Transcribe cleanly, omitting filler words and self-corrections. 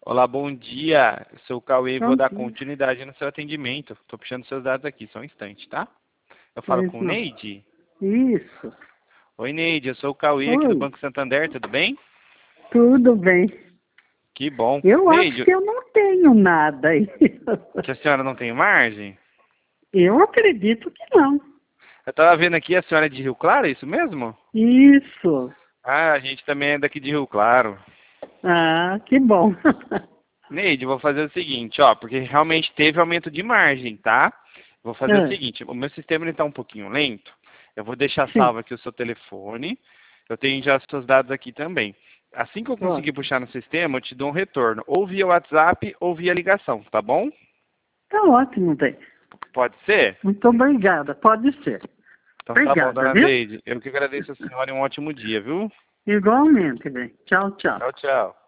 Olá, bom dia. Eu sou o Cauê e vou Bom dar dia. continuidade no seu atendimento. Estou puxando seus dados aqui, só um instante, tá? Eu falo Pois com o não. Neide? Isso. Oi, Neide, eu sou o Cauê aqui do Oi, Banco Santander, tudo bem? tudo bem. Que bom. Eu acho Neide, que eu não tenho nada aí. que a senhora não tem margem? Eu acredito que não. Eu estava vendo aqui a senhora é de Rio Claro, é isso mesmo? Isso. Ah, a gente também é daqui de Rio Claro. Ah, que bom. Neide, vou fazer o seguinte, ó, porque realmente teve aumento de margem, tá? Vou fazer o Ah, seguinte, o meu sistema está um pouquinho lento. Eu vou deixar sim. salvo aqui o seu telefone. Eu tenho já os seus dados aqui também. Assim que eu conseguir Ótimo. puxar no sistema, eu te dou um retorno, ou via WhatsApp ou via ligação, tá bom? Tá ótimo, bem. Pode ser? Muito obrigada. Pode ser. Então tá bom, Obrigada, dona viu? Neide. Eu que agradeço a senhora e um ótimo dia, viu? Igualmente, bem. Tchau, tchau. Tchau, tchau.